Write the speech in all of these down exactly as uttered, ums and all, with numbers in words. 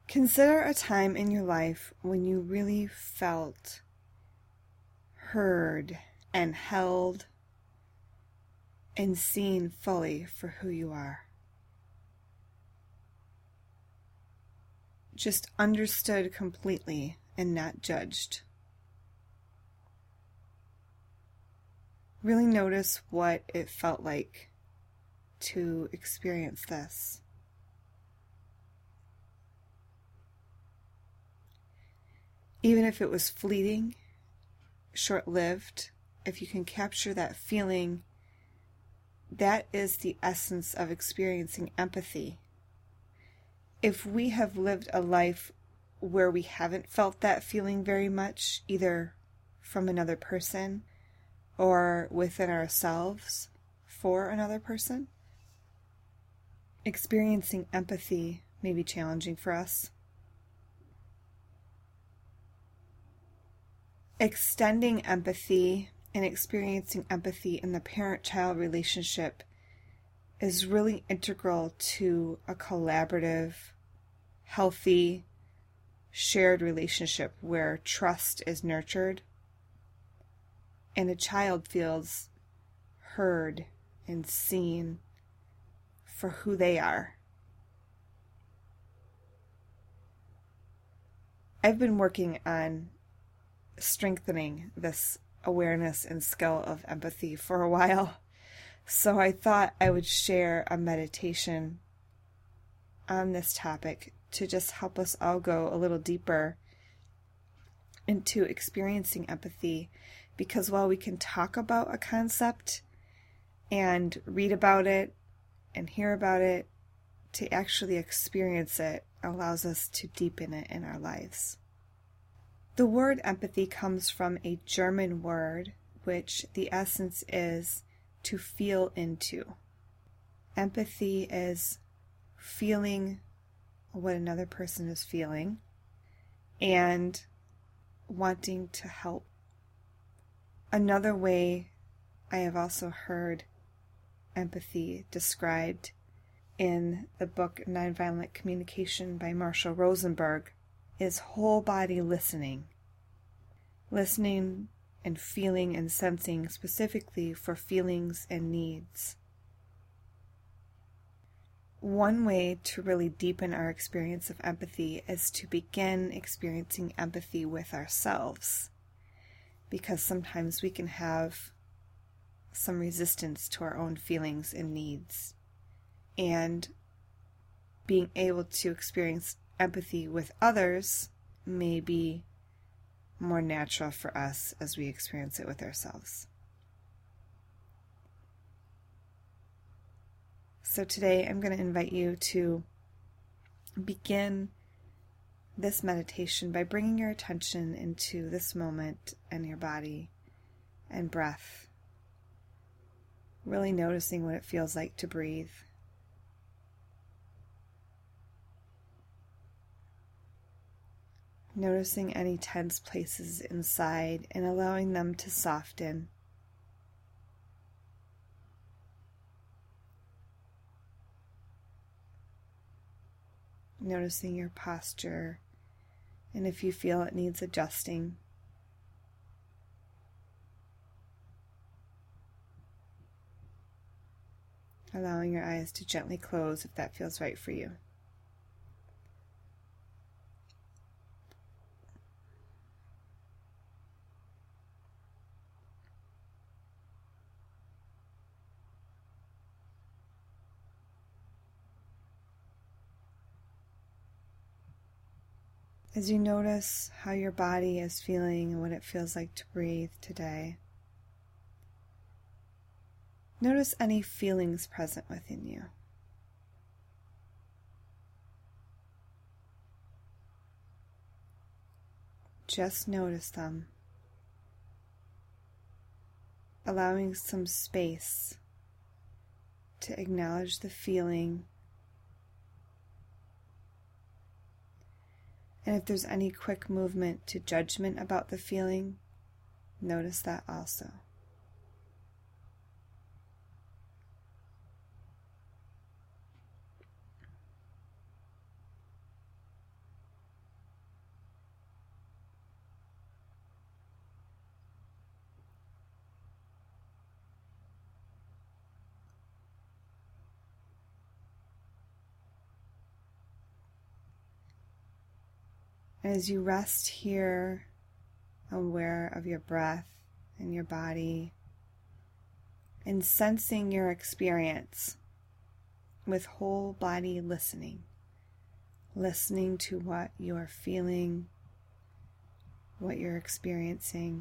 Consider a time in your life when you really felt heard and held and seen fully for who you are. Just understood completely and not judged. Really notice what it felt like to experience this. Even if it was fleeting, short-lived, if you can capture that feeling, that is the essence of experiencing empathy. If we have lived a life where we haven't felt that feeling very much, either from another person or within ourselves for another person, experiencing empathy may be challenging for us. Extending empathy and experiencing empathy in the parent-child relationship is really integral to a collaborative, healthy, shared relationship where trust is nurtured and a child feels heard and seen for who they are. I've been working on strengthening this awareness and skill of empathy for a while, so I thought I would share a meditation on this topic to just help us all go a little deeper into experiencing empathy, because while we can talk about a concept and read about it and hear about it, to actually experience it allows us to deepen it in our lives. The word empathy comes from a German word, which the essence is to feel into. Empathy is feeling what another person is feeling and wanting to help. Another way I have also heard empathy described in the book Nonviolent Communication by Marshall Rosenberg is whole body listening. Listening and feeling and sensing specifically for feelings and needs. One way to really deepen our experience of empathy is to begin experiencing empathy with ourselves, because sometimes we can have some resistance to our own feelings and needs, and being able to experience empathy with others may be more natural for us as we experience it with ourselves. So today I'm going to invite you to begin this meditation by bringing your attention into this moment and your body and breath, really noticing what it feels like to breathe. Noticing any tense places inside and allowing them to soften. Noticing your posture, and if you feel it needs adjusting. Allowing your eyes to gently close if that feels right for you. As you notice how your body is feeling and what it feels like to breathe today, notice any feelings present within you. Just notice them, allowing some space to acknowledge the feeling. And if there's any quick movement to judgment about the feeling, notice that also. As you rest here, aware of your breath and your body, and sensing your experience with whole body listening, listening to what you are feeling, what you're experiencing.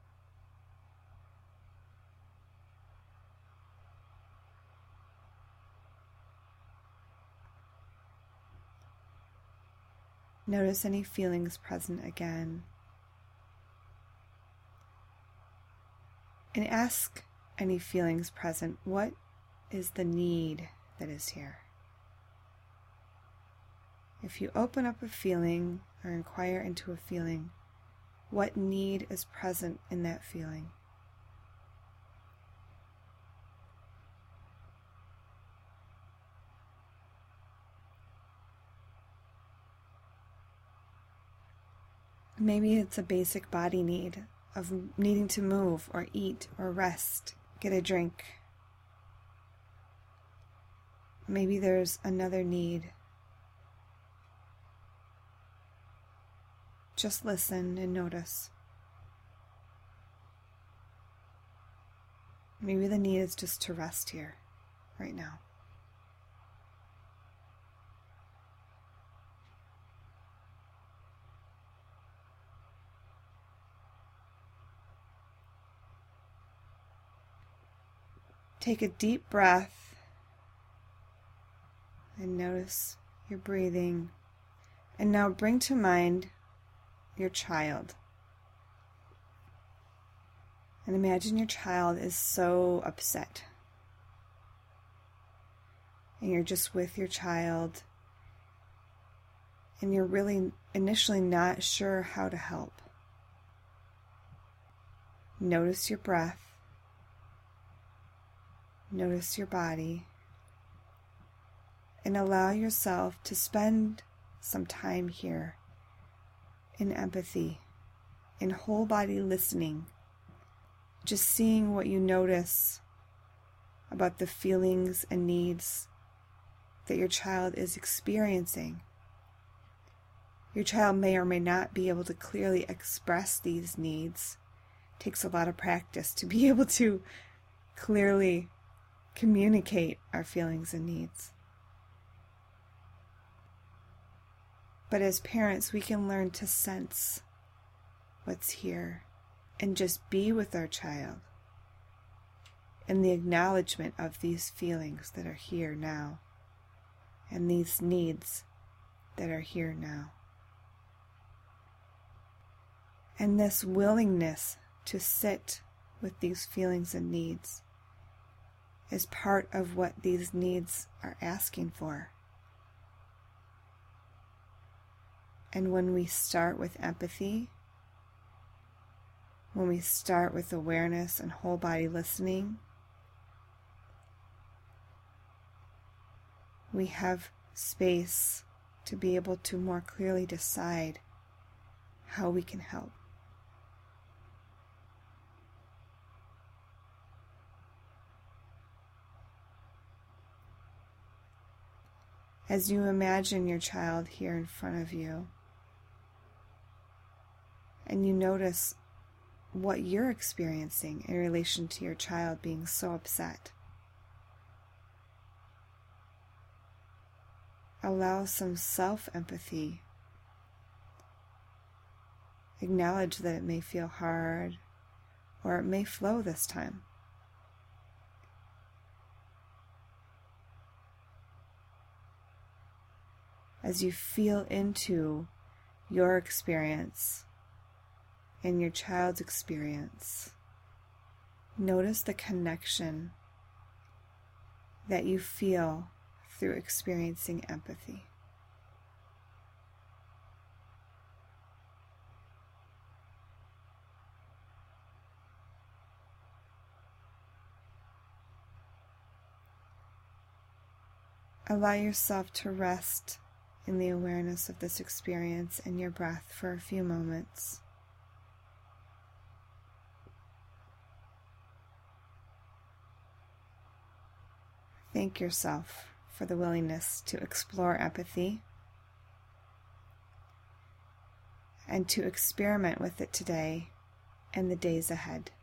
Notice any feelings present again. And ask any feelings present, what is the need that is here? If you open up a feeling or inquire into a feeling, what need is present in that feeling? Maybe it's a basic body need of needing to move or eat or rest, get a drink. Maybe there's another need. Just listen and notice. Maybe the need is just to rest here, right now. Take a deep breath and notice your breathing. And now bring to mind your child. And imagine your child is so upset. And you're just with your child. And you're really initially not sure how to help. Notice your breath. Notice your body. And allow yourself to spend some time here in empathy, in whole body listening, just seeing what you notice about the feelings and needs that your child is experiencing. Your child may or may not be able to clearly express these needs. It takes a lot of practice to be able to clearly communicate our feelings and needs. But as parents, we can learn to sense what's here and just be with our child in the acknowledgement of these feelings that are here now and these needs that are here now. And this willingness to sit with these feelings and needs is part of what these needs are asking for. And when we start with empathy, when we start with awareness and whole body listening, we have space to be able to more clearly decide how we can help. As you imagine your child here in front of you, and you notice what you're experiencing in relation to your child being so upset, allow some self-empathy. Acknowledge that it may feel hard, or it may flow this time. As you feel into your experience and your child's experience, notice the connection that you feel through experiencing empathy. Allow yourself to rest in the awareness of this experience and your breath for a few moments. Thank yourself for the willingness to explore empathy. and to experiment with it today and the days ahead.